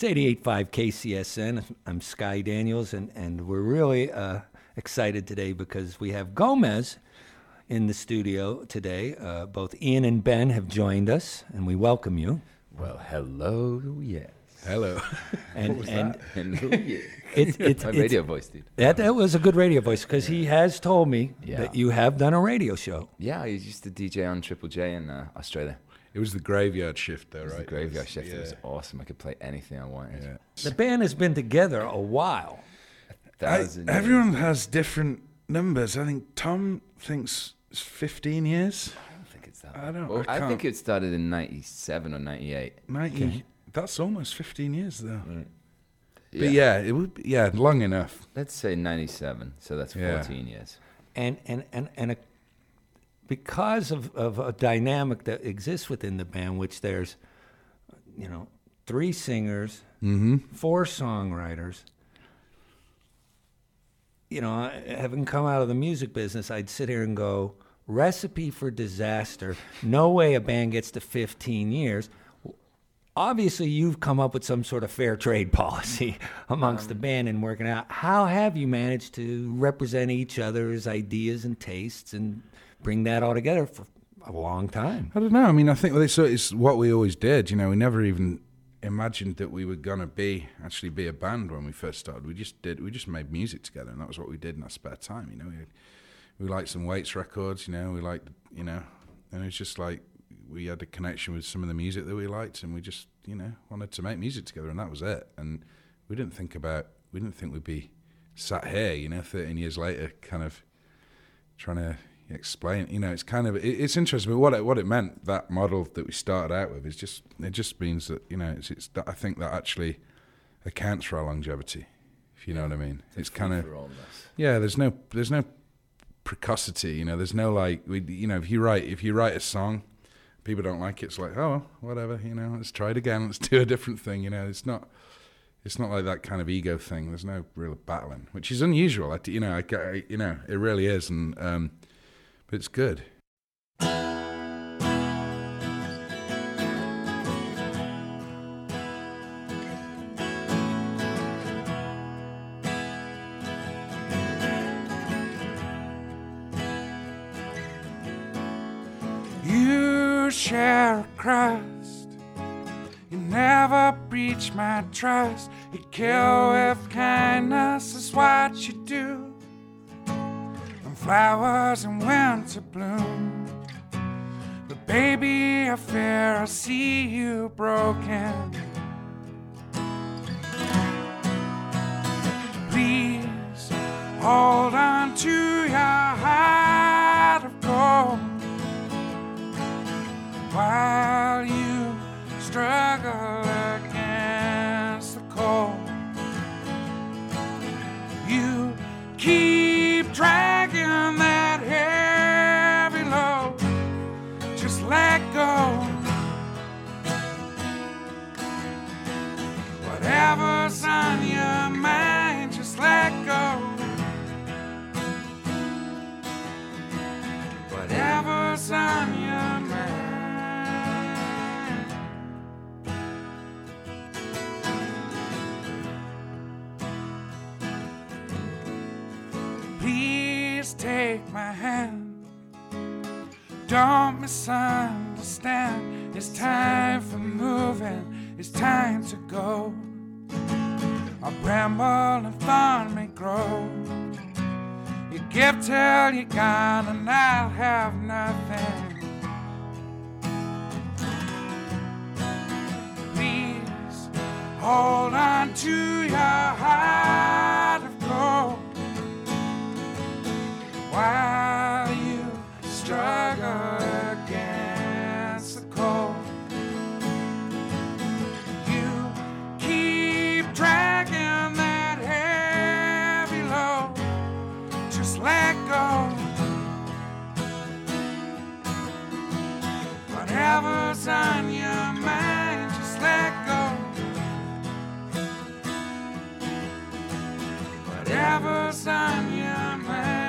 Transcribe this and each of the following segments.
It's 88.5 KCSN. I'm Sky Daniels, and we're really excited today because we have Gomez in the studio today. Both Ian and Ben have joined us, and we welcome you. Well, hello, yes. Hello. And, What was and that? Hello, yes. it's My radio voice, dude. that was a good radio voice because he has told me Yeah. that you have done a radio show. Yeah, I used to DJ on Triple J in Australia. It was the graveyard shift, though, It was right? the graveyard shift. Yeah. It was awesome. I could play anything I wanted. Yeah. The band has been together a while. Everyone has different numbers. I think Tom thinks it's 15 years. I don't think it's that. I don't- Well, I I can't- think it started in '97 or '98. 90. That's almost 15 years, though. Yeah. But yeah, it would be, long enough. Let's say '97. So that's 14 years. And because of a dynamic that exists within the band, which there's, 3 singers, 4 songwriters. Having come out of the music business, I'd sit here and go, recipe for disaster. No way a band gets to 15 years. Obviously, you've come up with some sort of fair trade policy amongst the band and working out. How have you managed to represent each other's ideas and tastes and bring that all together for a long time? I don't know. I mean, I think it's what we always did. We never even imagined that we were gonna be a band when we first started. We just made music together, and that was what we did in our spare time. We liked some Waits records. We liked, and it was just like we had a connection with some of the music that we liked, and we just wanted to make music together, and that was it. And we didn't think we'd be sat here 13 years later kind of trying to explain. It's kind of it's interesting, but what it meant, that model that we started out with, is it just means that it's I think that actually accounts for our longevity, if you know what I mean. It's kind of there's no precocity, there's no like if you write a song, people don't like it, it's like, oh well, whatever, let's try it again, let's do a different thing. It's not like that kind of ego thing. There's no real battling, which is unusual. It really is, and but it's good. You share a crust. You never breach my trust. You kill with kindness, is what you do. And flowers in winter bloom. But baby, I fear I see you broken. Please hold on to your heart of gold while you struggle against the cold. You keep dragging that heavy load. Just let go. Whatever's on your mind, just let go. Whatever's on your mind. Please take my hand. Don't misunderstand. It's time for moving. It's time to go. A bramble and thorn may grow. You give till you're gone, and I'll have nothing. Please hold on to your heart of gold while you struggle against the cold. You keep dragging that heavy load. Just let go. Whatever's on your mind, just let go. Whatever's on your mind.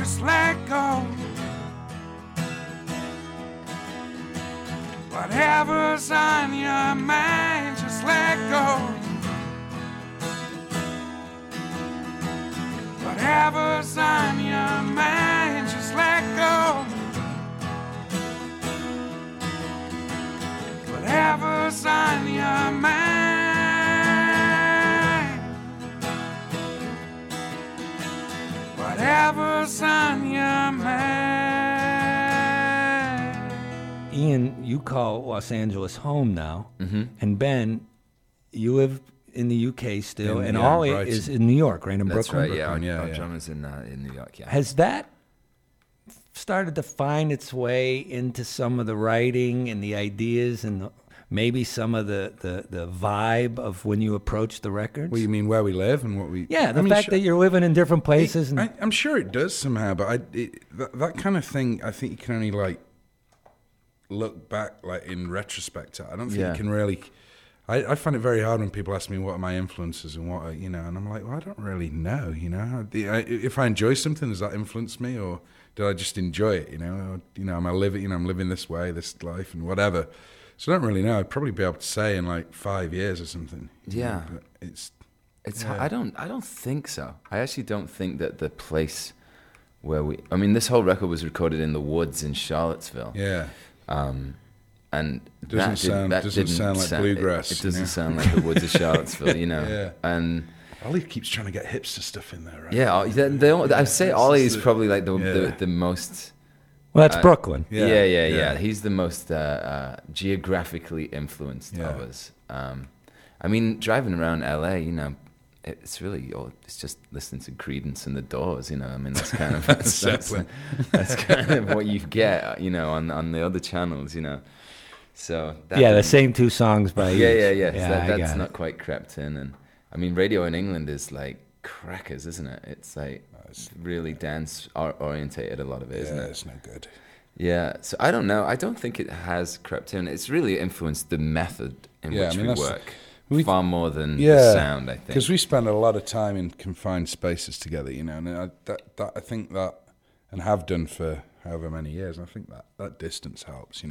just let go. Whatever's on your mind, just let go. Whatever's on your mind, just let go. Whatever's on your mind, whatever's on your mind. Ian, you call Los Angeles home now, Mm-hmm. and Ben, you live in the UK still, In- and yeah, Ollie Brighton. is in New York, right in That's Brooklyn. right. Yeah, our, Brooklyn, yeah, our yeah. drummer's in New York. Yeah. Has that started to find its way into some of the writing and the ideas and maybe some of the vibe of when you approach the records? What you mean, where we live and what we? Yeah, the I mean, fact that you're living in different places. And I'm sure it does somehow, but that kind of thing, I think you can only like look back like in retrospect. I don't think Yeah. you can really. I find it very hard when people ask me what are my influences and what are, and I'm like, well, I don't really know. If I enjoy something, does that influence me, or did I just enjoy it? Am I living? I'm living this way, this life, and whatever. So I don't really know. I'd probably be able to say in like 5 years or something. Yeah. But it's It's I don't think so. I actually don't think that the place where I mean, this whole record was recorded in the woods in Charlottesville. yeah. And Doesn't sound like bluegrass, It doesn't sound like the woods of Charlottesville, Yeah. And Ollie keeps trying to get hipster stuff in there, right? yeah, I'd say Ollie is probably like the most. well, that's Brooklyn. Yeah. He's the most geographically influenced of Yeah. us. I mean, driving around LA, it's just listening to Creedence and the Doors. I mean, that's kind of that's kind of what you get, on the other channels. So that Yeah, the didn't- same two songs by Yeah. each. So I that's got not it. quite crept in, and I mean, radio in England is like crackers, isn't it? It's like really dance orientated. A lot of it, isn't Yeah, it? it's no good. Yeah. So I don't know. I don't think it has crept in. It's really influenced the method in Yeah, which I mean, we that's- work we- far more than Yeah, the sound. I think. because we spend a lot of time in confined spaces together, and I think that, and have done for however many years. I think that distance helps,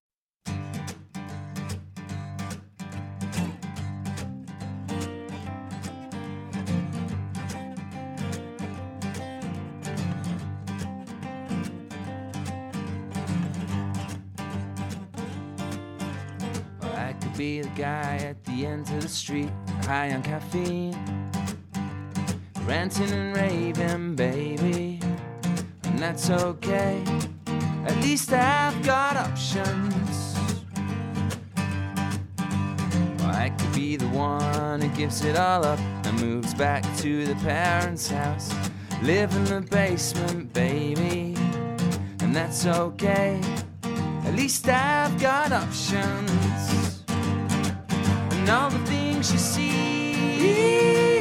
I could be the guy at the end of the street, high on caffeine, ranting and raving, baby, and that's okay. At least I've got options. Or I could be the one who gives it all up and moves back to the parents' house, live in the basement, baby, and that's okay. At least I've got options. And all the things you see,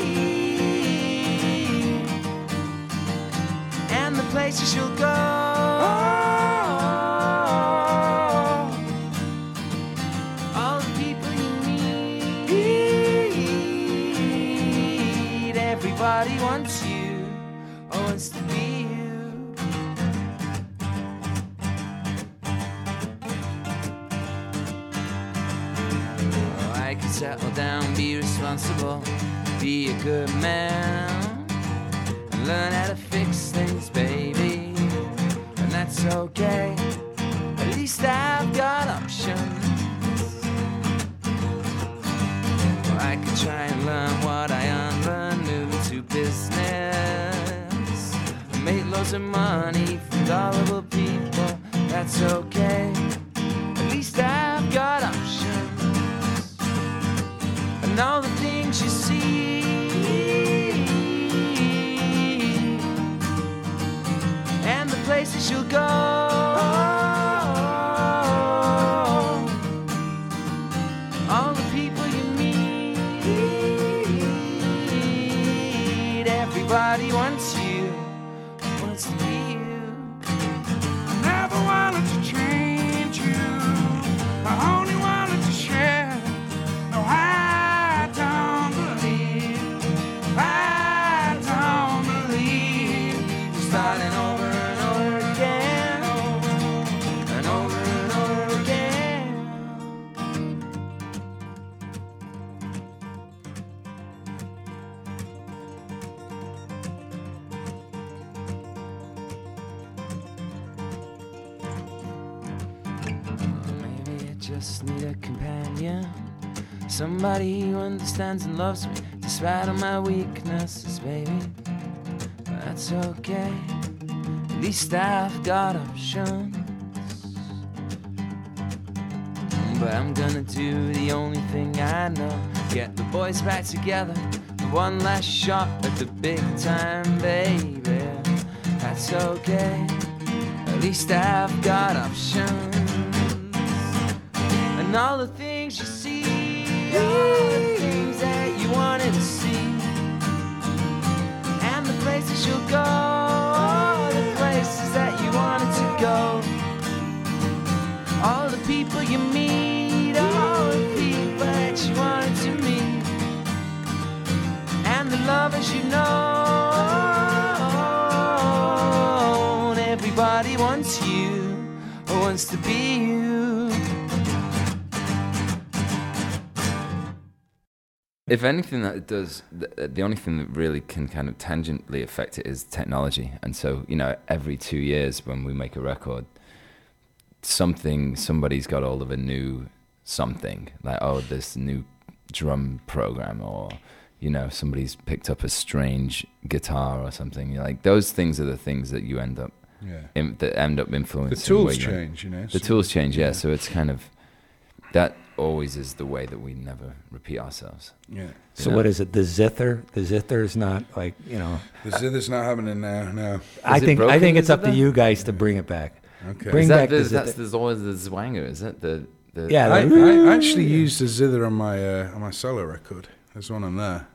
and the places you'll go, all the people you meet. Everybody wants you, or wants to be you. I could settle down, be responsible, be a good man, and learn how to fix things, baby, and that's okay. At least I've got options. Or I could try and learn what I unlearned, move into business, and make loads of money from gullible people. That's okay. At least I've got options. And all the things you see, and the places you'll go, all the people you meet. Everybody wants you, wants to be you. Never wanted to change you, I only wanted to share. No, I don't believe you're starting over just need a companion, somebody who understands and loves me despite all my weaknesses, baby. That's okay, at least I've got options. But I'm gonna do the only thing I know, get the boys back together for one last shot at the big time, baby. That's okay, at least I've got options. And all the things you see, all the things that you wanted to see, and the places you'll go, all the places that you wanted to go, all the people you meet, all the people that you wanted to meet, and the lovers you know. And everybody wants you, or wants to be you. If anything that it does, the only thing that really can kind of tangentially affect it is technology. And so, you know, every 2 years when we make a record, somebody's got hold of a new something, like, oh, this new drum program, or, you know, somebody's picked up a strange guitar or something. Like, those things are the things that you end up that end up influencing. The tools change, you know. The tools change, yeah. So it's kind of, that always is the way that we never repeat ourselves. Yeah. So what is it? The zither? The zither is not like, you know. The zither's not happening now. No. I think it's up to zither? you guys to bring it back. Okay. Bring back the zither. There's always the zwanger, is it? Yeah. I actually used the zither on my solo record. There's one on there.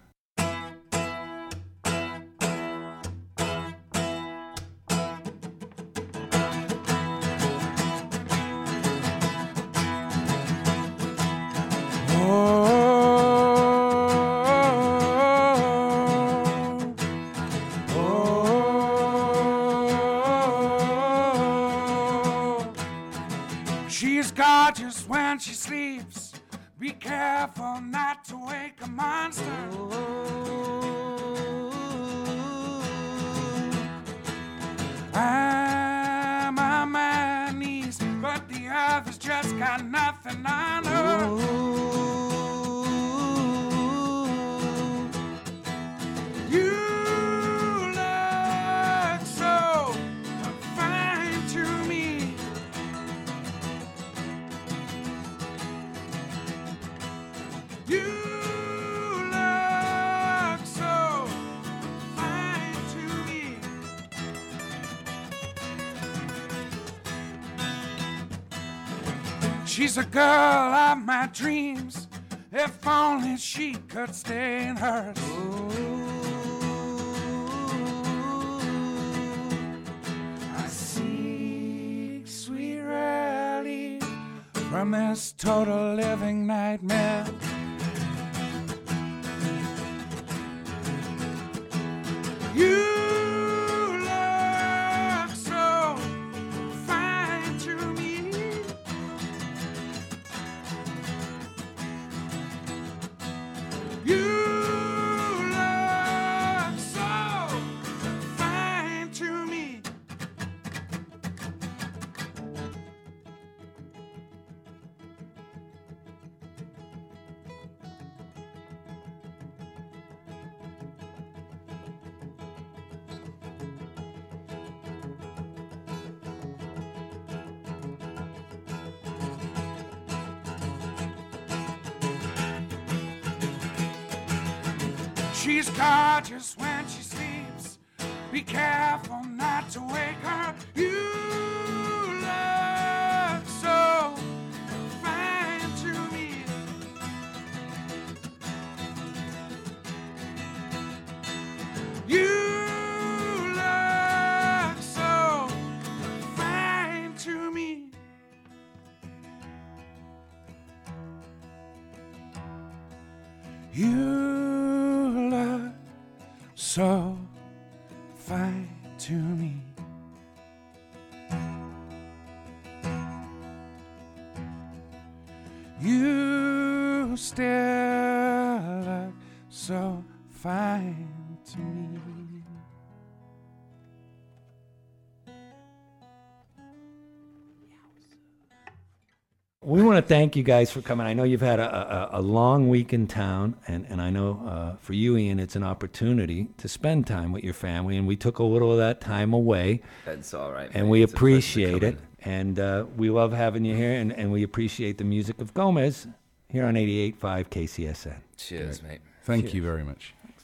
She's gorgeous when she sleeps. Be careful not to wake a monster. I'm on my knees, but the others just got nothing on her. You look so fine to me. You look so fine to me. She's a girl of my dreams. If only she could stay in hers. I seek sweet relief from this total living nightmare. You look so fine to me. You look so fine to me. She's gorgeous when she sleeps. Be careful not to wake her. You look so fine to me. You look so fine to me. You look so fine to me. You still look so fine to me. we want to thank you guys for coming. I know you've had a long week in town, and I know for you, Ian, it's an opportunity to spend time with your family, and we took a little of that time away. That's all right. And mate. we It's a pleasure to appreciate come it. And we love having you here, and we appreciate the music of Gomez here on 88.5 KCSN. in. Cheers, mate. Thank you very much.